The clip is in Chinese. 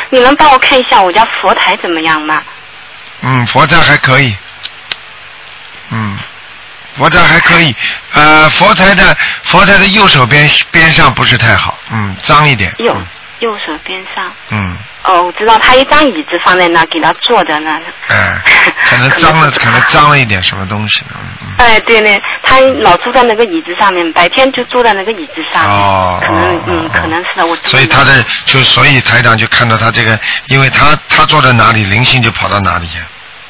你能帮我看一下我家佛台怎么样吗？ 佛台还可以。佛台还可以，佛台的右手边上不是太好，脏一点。 右手边上。我知道他一张椅子放在那给他坐的那。 可能脏了一点什么东西。 对呢，他老坐在那个椅子上面，白天就坐在那个椅子上面。可能是的，我。 所以台长就看到他这个，因为他坐在哪里，灵性就跑到哪里去。